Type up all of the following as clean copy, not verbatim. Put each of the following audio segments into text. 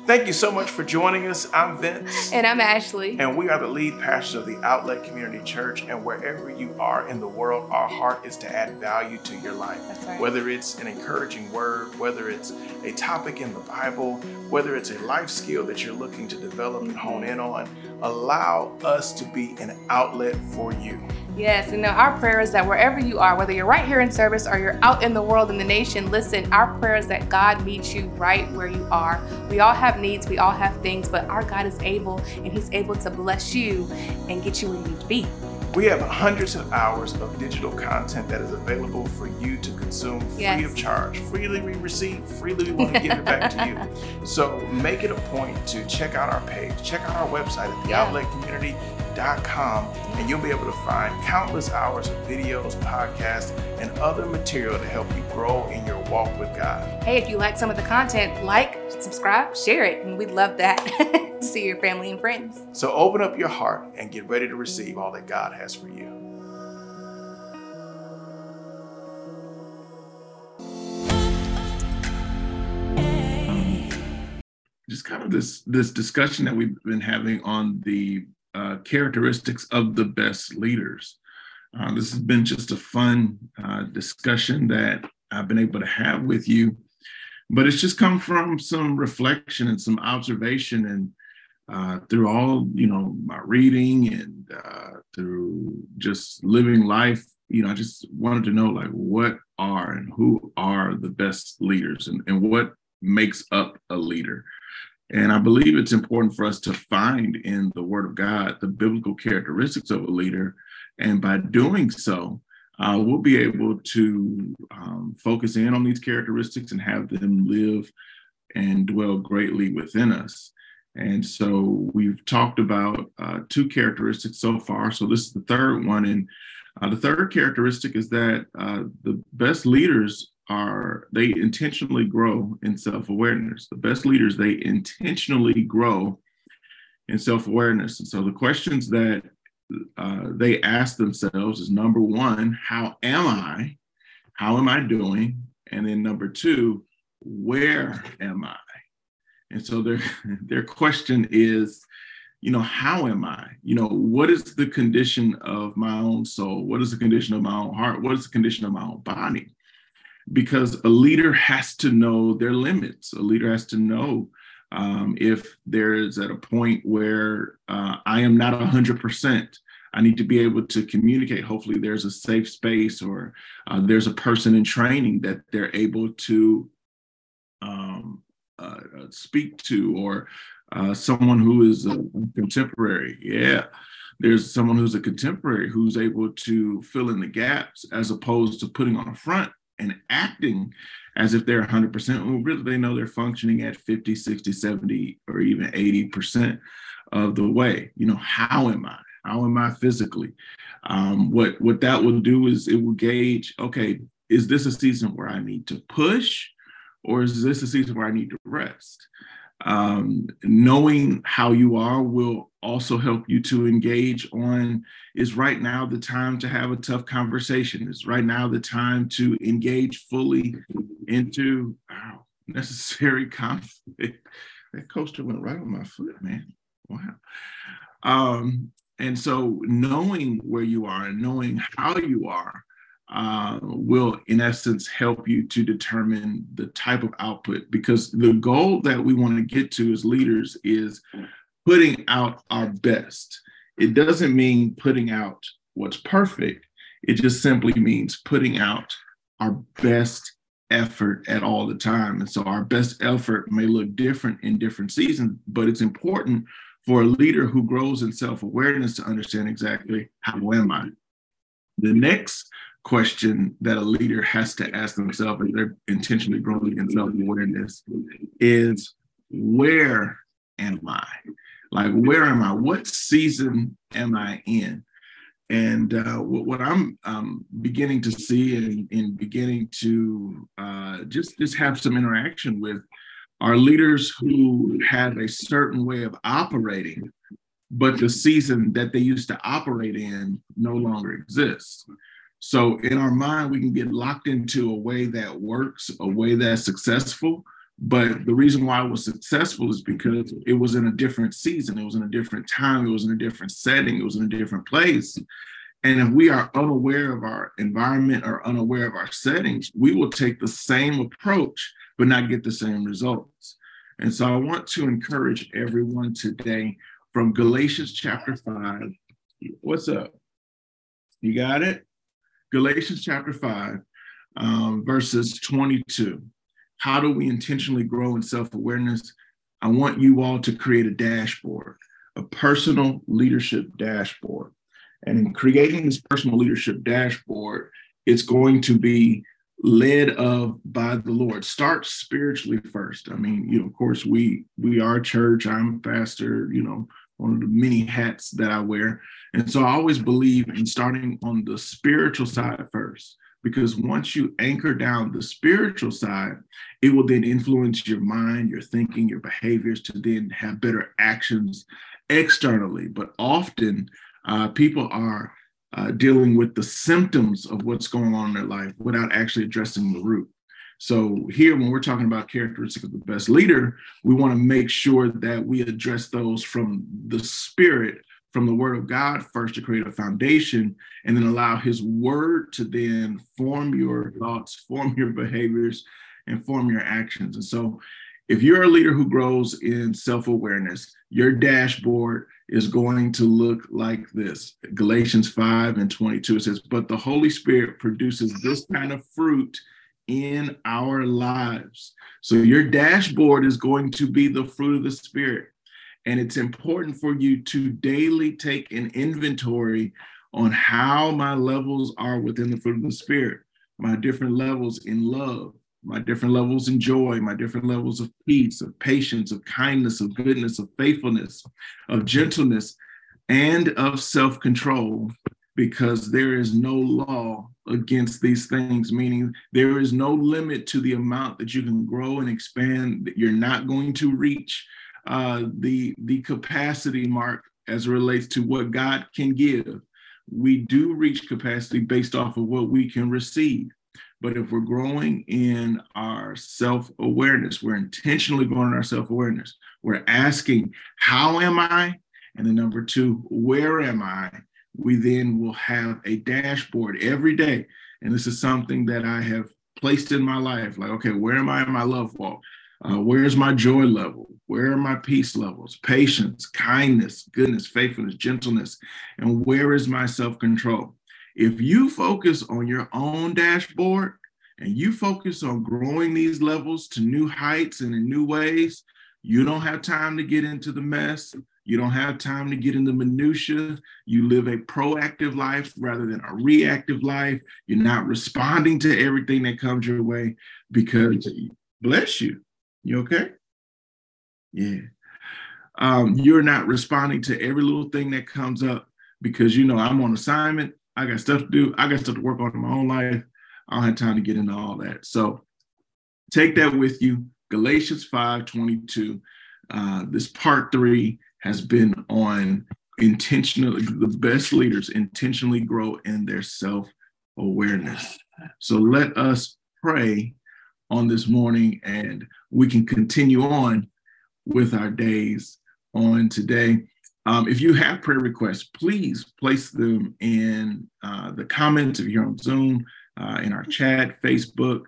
Thank you so much for joining us. I'm Vince. And I'm Ashley. And we are the lead pastors of the Outlet Community Church. And wherever you are in the world, our heart is to add value to your life. That's right. Whether it's an encouraging word, whether it's a topic in the Bible, whether it's a life skill that you're looking to develop and hone in on, allow us to be an outlet for you. Yes, and our prayer is that wherever you are, whether you're right here in service or you're out in the world, in the nation, listen, our prayer is that God meets you right where you are. We all have needs, we all have things, but our God is able, and He's able to bless you and get you where you need to be. We have hundreds of hours of digital content that is available for you to consume free of charge. Freely we receive, freely we want to give it back to you. So make it a point to check out our page, check out our website at theoutletcommunity.com, and you'll be able to find countless hours of videos, podcasts, and other material to help you grow in your walk with God. Hey, if you like some of the content, like, subscribe, share it, and we'd love that to see your family and friends. So open up your heart and get ready to receive all that God has for you. Just kind of this discussion that we've been having on the characteristics of the best leaders. This has been just a fun discussion that I've been able to have with you, but it's just come from some reflection and some observation, and through all, my reading and through just living life, I just wanted to know, what are and who are the best leaders, and what makes up a leader. And I believe it's important for us to find in the Word of God the biblical characteristics of a leader. And by doing so, we'll be able to focus in on these characteristics and have them live and dwell greatly within us. And so we've talked about two characteristics so far. So this is the third one. And the third characteristic is that the best leaders they intentionally grow in self-awareness. The best leaders, they intentionally grow in self-awareness. And so the questions that they ask themselves is, number one, how am I? How am I doing? And then number two, where am I? And so their question is, how am I? What is the condition of my own soul? What is the condition of my own heart? What is the condition of my own body? Because a leader has to know their limits. A leader has to know if there's at a point where I am not 100%. I need to be able to communicate. Hopefully there's a safe space, or there's a person in training that they're able to speak to, or someone who is a contemporary. Yeah, there's someone who's a contemporary who's able to fill in the gaps, as opposed to putting on a front and acting as if they're 100%. Well, really, they know they're functioning at 50, 60, 70, or even 80% of the way. How am I? How am I physically? What that will do is it will gauge, okay, is this a season where I need to push, or is this a season where I need to rest? Knowing how you are will also help you to engage on, is right now the time to have a tough conversation? Is right now the time to engage fully into necessary conflict? That coaster went right on my foot, man. Wow. And so knowing where you are and knowing how you are will, in essence, help you to determine the type of output, because the goal that we want to get to as leaders is putting out our best. It doesn't mean putting out what's perfect. It just simply means putting out our best effort at all the time. And so our best effort may look different in different seasons, but it's important for a leader who grows in self-awareness to understand exactly, how am I? The next question that a leader has to ask themselves if they're intentionally growing in self-awareness is, where am I? Where am I? What season am I in? And what I'm beginning to see and beginning to just have some interaction with are leaders who have a certain way of operating, but the season that they used to operate in no longer exists. So in our mind, we can get locked into a way that works, a way that's successful, But the reason why it was successful is because it was in a different season. It was in a different time. It was in a different setting. It was in a different place. And if we are unaware of our environment or unaware of our settings, we will take the same approach, but not get the same results. And so I want to encourage everyone today from Galatians chapter 5. What's up? You got it? Galatians chapter 5, verses 22. How do we intentionally grow in self-awareness? I want you all to create a dashboard, a personal leadership dashboard. And in creating this personal leadership dashboard, it's going to be led by the Lord. Start spiritually first. I mean, of course, we are church. I'm a pastor, one of the many hats that I wear. And so I always believe in starting on the spiritual side first, because once you anchor down the spiritual side, it will then influence your mind, your thinking, your behaviors to then have better actions externally. But often people are dealing with the symptoms of what's going on in their life without actually addressing the root. So here, when we're talking about characteristics of the best leader, we want to make sure that we address those from the spirit, from the word of God first, to create a foundation, and then allow his word to then form your thoughts, form your behaviors, and form your actions. And so if you're a leader who grows in self-awareness, your dashboard is going to look like this. Galatians 5:22, it says, but the Holy Spirit produces this kind of fruit in our lives. So your dashboard is going to be the fruit of the Spirit. And it's important for you to daily take an inventory on how my levels are within the fruit of the Spirit, my different levels in love, my different levels in joy, my different levels of peace, of patience, of kindness, of goodness, of faithfulness, of gentleness, and of self-control, because there is no law against these things, meaning there is no limit to the amount that you can grow and expand. You're not going to reach the capacity mark as it relates to what God can give. We do reach capacity based off of what we can receive. But if we're growing in our self-awareness, we're intentionally growing in our self-awareness. We're asking, how am I? And then number two, where am I? We then will have a dashboard every day. And this is something that I have placed in my life. Like, okay, where am I in my love walk? Where's my joy level? Where are my peace levels? Patience, kindness, goodness, faithfulness, gentleness. And where is my self-control? If you focus on your own dashboard and you focus on growing these levels to new heights and in new ways, you don't have time to get into the mess. You don't have time to get into minutia. You live a proactive life rather than a reactive life. You're not responding to everything that comes your way because, bless you. You okay? Yeah. You're not responding to every little thing that comes up because, I'm on assignment. I got stuff to do. I got stuff to work on in my own life. I don't have time to get into all that. So take that with you. Galatians 5:22. This part 3 has been on intentionally, the best leaders intentionally grow in their self-awareness. So let us pray on this morning, and we can continue on with our days on today. If you have prayer requests, please place them in the comments if you're on Zoom, in our chat, Facebook,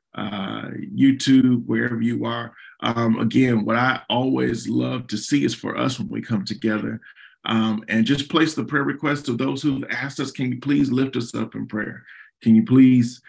YouTube, wherever you are. Again, what I always love to see is for us when we come together and just place the prayer requests of those who've asked us, can you please lift us up in prayer? Can you please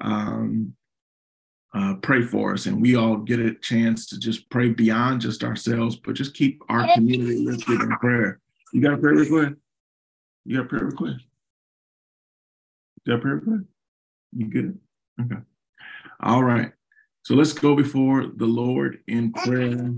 pray for us? And we all get a chance to just pray beyond just ourselves, but just keep our community lifted in prayer. You got a prayer request? You got a prayer request? You got a prayer request? You good? Okay. All right. So let's go before the Lord in prayer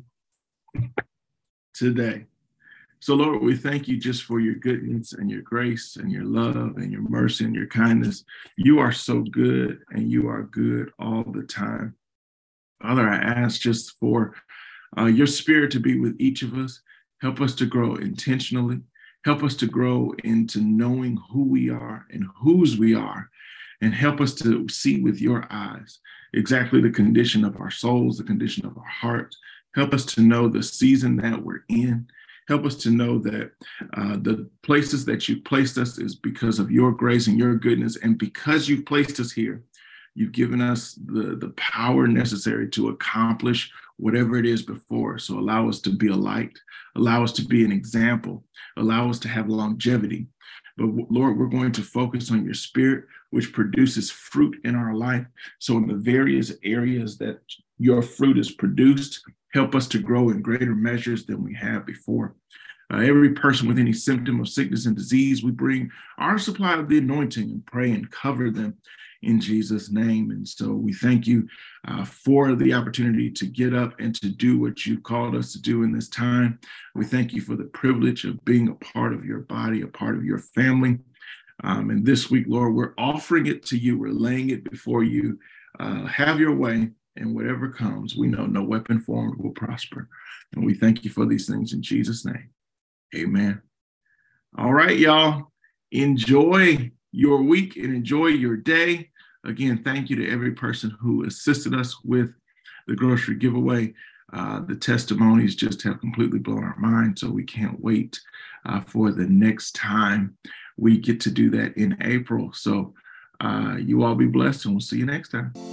today. So Lord, we thank you just for your goodness and your grace and your love and your mercy and your kindness. You are so good, and you are good all the time. Father, I ask just for your spirit to be with each of us. Help us to grow intentionally. Help us to grow into knowing who we are and whose we are. and help us to see with your eyes exactly the condition of our souls, the condition of our hearts. Help us to know the season that we're in. Help us to know that the places that you placed us is because of your grace and your goodness. And because you've placed us here, you've given us the power necessary to accomplish whatever it is before us. So allow us to be a light, allow us to be an example, allow us to have longevity. But Lord, we're going to focus on your spirit, which produces fruit in our life. So in the various areas that your fruit is produced, help us to grow in greater measures than we have before. Every person with any symptom of sickness and disease, we bring our supply of the anointing and pray and cover them in Jesus' name. And so we thank you for the opportunity to get up and to do what you called us to do in this time. We thank you for the privilege of being a part of your body, a part of your family. And this week, Lord, we're offering it to you. We're laying it before you. Have your way, and whatever comes, we know no weapon formed will prosper. And we thank you for these things in Jesus' name. Amen. All right, y'all. Enjoy your week and enjoy your day. Again, thank you to every person who assisted us with the grocery giveaway. The testimonies just have completely blown our mind, so we can't wait for the next time we get to do that in April. So you all be blessed, and we'll see you next time.